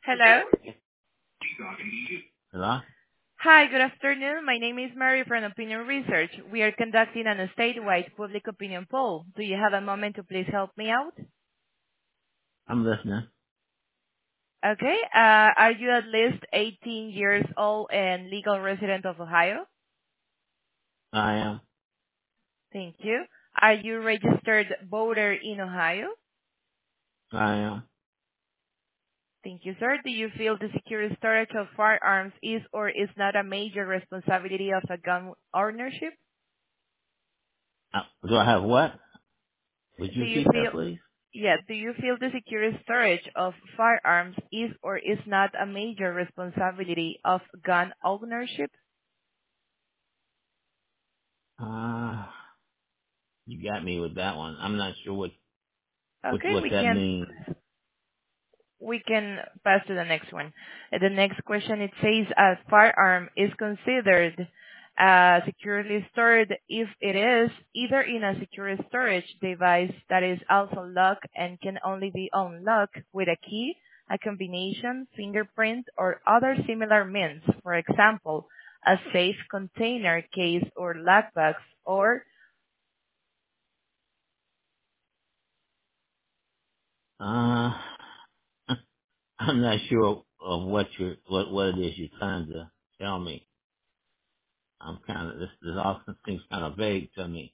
Hello. Hello? Hi, good afternoon. My name is Mary from Opinion Research. We are conducting a statewide public opinion poll. Do you have a moment to please help me out? I'm listening. Okay. Are you at least 18 years old and legal resident of Ohio? I am. Thank you. Are you registered voter in Ohio? I am. Thank you, sir. Do you feel the secure storage of firearms is or is not a major responsibility of a gun ownership? Do I have what? Would you Do you repeat that, feel please? Do you feel the secure storage of firearms is or is not a major responsibility of gun ownership? Uh, you got me with that one. I'm not sure Okay, what that means. we can pass to the next one. The next question, it says a firearm is considered securely stored if it is either in a secure storage device that is also locked and can only be unlocked with a key, a combination, fingerprint, or other similar means. For example, a safe container case or lockbox, or Uh, I'm not sure of what it is you're trying to tell me. This all seems kind of vague to me.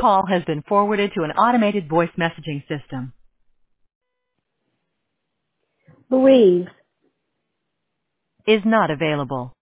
call has been forwarded to an automated voice messaging system. Louise. Is not available.